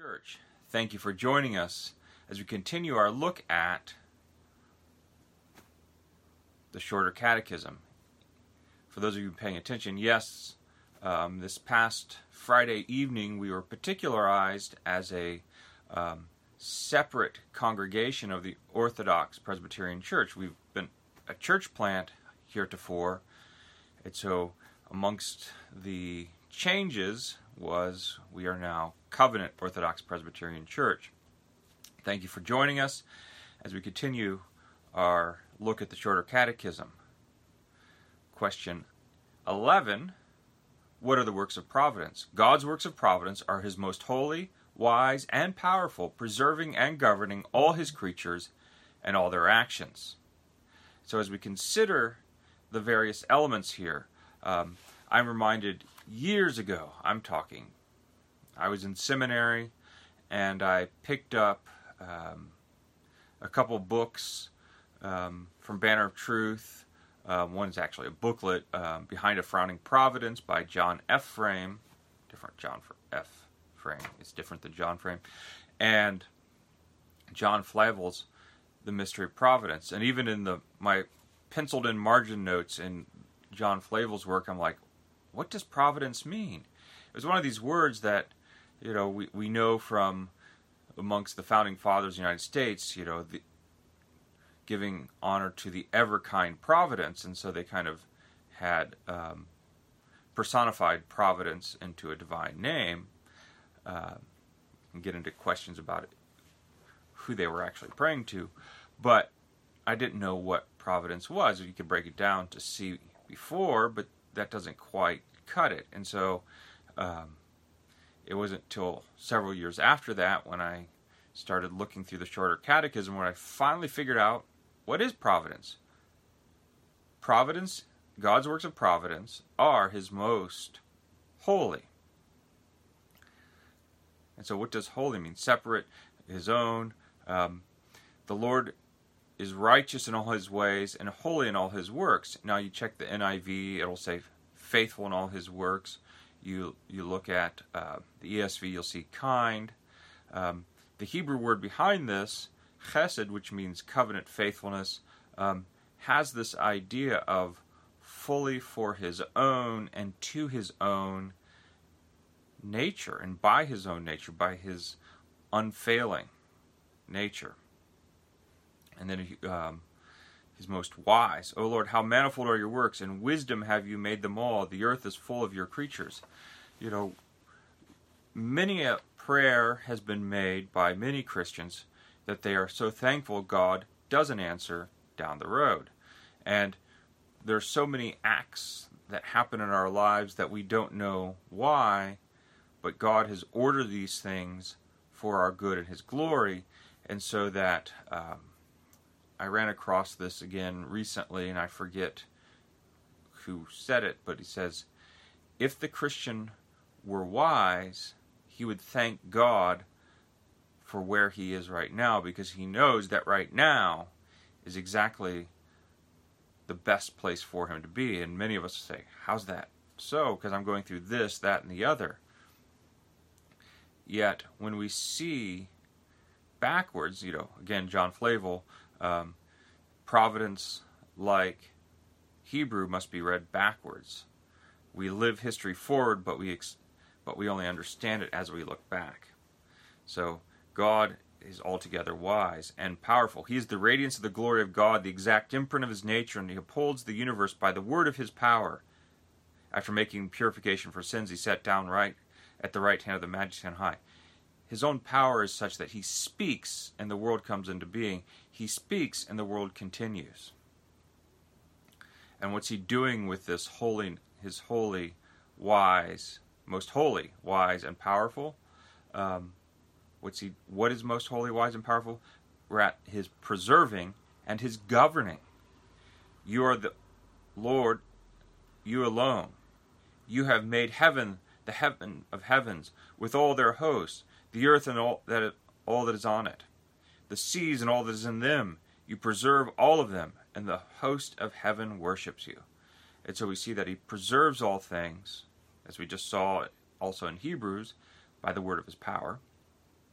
Church. Thank you for joining us as we continue our look at the Shorter Catechism. For those of you paying attention, yes, this past Friday evening we were particularized as a separate congregation of the Orthodox Presbyterian Church. We've been a church plant heretofore, and so amongst the changes was we are now Covenant Orthodox Presbyterian Church. Thank you for joining us as we continue our look at the Shorter Catechism. Question 11, what are the works of providence? God's works of providence are His most holy, wise, and powerful, preserving and governing all His creatures and all their actions. So as we consider the various elements here, I'm reminded years ago, I was in seminary and I picked up a couple books from Banner of Truth. One's actually a booklet, Behind a Frowning Providence by John F. Frame. Different John F. Frame. It's different than John Frame. And John Flavel's The Mystery of Providence. And even in my penciled in margin notes in John Flavel's work, I'm like, what does providence mean? It was one of these words that, we know from amongst the founding fathers of the United States, giving honor to the ever-kind providence, and so they kind of had personified providence into a divine name, and get into questions about it, who they were actually praying to, but I didn't know what providence was. You could break it down to see before, but that doesn't quite cut it, and so it wasn't till several years after that when I started looking through the Shorter Catechism when I finally figured out, what is providence? Providence, God's works of providence, are His most holy. And so what does holy mean? Separate, His own. The Lord is righteous in all His ways and holy in all His works. Now you check the NIV, it'll say faithful in all His works. You look at the ESV, you'll see kind. The Hebrew word behind this, chesed, which means covenant faithfulness, has this idea of fully for His own and to His own nature, and by His own nature, by His unfailing nature. And then His most wise. O Lord, how manifold are your works, and wisdom have you made them all. The earth is full of your creatures. Many a prayer has been made by many Christians that they are so thankful God doesn't answer down the road. And there's so many acts that happen in our lives that we don't know why, but God has ordered these things for our good and His glory, and so that I ran across this again recently, and I forget who said it, but he says, if the Christian were wise, he would thank God for where he is right now, because he knows that right now is exactly the best place for him to be. And many of us say, how's that so? Because I'm going through this, that, and the other. Yet, when we see backwards, again, John Flavel, providence, like Hebrew, must be read backwards. We live history forward, but we only understand it as we look back. So God is altogether wise and powerful. He is the radiance of the glory of God, the exact imprint of His nature, and He upholds the universe by the word of His power. After making purification for sins, He sat down right at the right hand of the Majesty on high. His own power is such that He speaks and the world comes into being. He speaks and the world continues. And what's He doing with this His holy, wise, most holy, wise, and powerful? What is most holy, wise, and powerful? We're at His preserving and His governing. You are the Lord, you alone. You have made heaven, the heaven of heavens, with all their hosts, the earth and all that is on it, the seas and all that is in them. You preserve all of them, and the host of heaven worships you. And so we see that He preserves all things, as we just saw also in Hebrews, by the word of His power.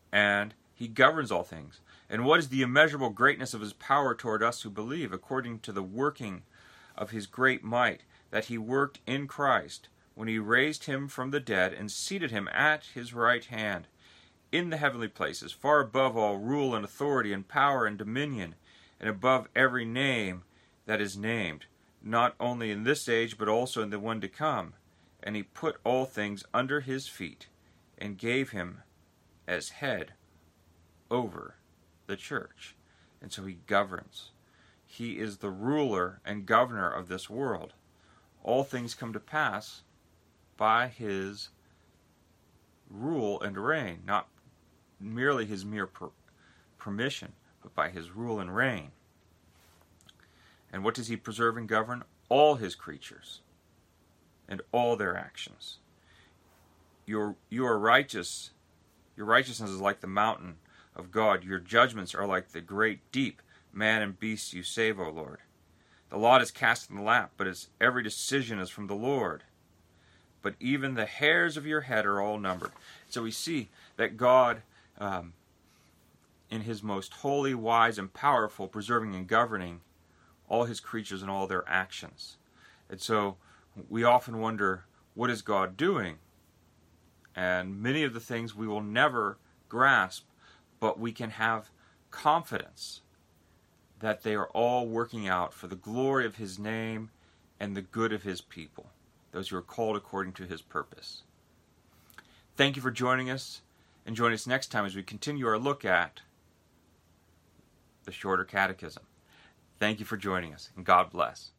and he governs all things. And what is the immeasurable greatness of his power toward us who believe, according to the working of his great might, that he worked in Christ, when he raised him from the dead and seated him at his right hand, in the heavenly places, far above all rule and authority and power and dominion, and above every name that is named, not only in this age, but also in the one to come. And he put all things under his feet, and gave him as head over the church. And so he governs. He is the ruler and governor of this world. All things come to pass by his rule and reign, not merely his mere permission, but by his rule and reign. And what does he preserve and govern? All his creatures and all their actions. You are righteous. Your righteousness is like the mountain of God. Your judgments are like the great deep. Man and beast you save, O Lord. The lot is cast in the lap, but every decision is from the Lord. But even the hairs of your head are all numbered. So we see that God, in his most holy, wise, and powerful, preserving and governing all his creatures and all their actions. And so we often wonder, what is God doing? And many of the things we will never grasp, but we can have confidence that they are all working out for the glory of his name and the good of his people, those who are called according to his purpose. Thank you for joining us, and join us next time as we continue our look at the Shorter Catechism. Thank you for joining us, and God bless.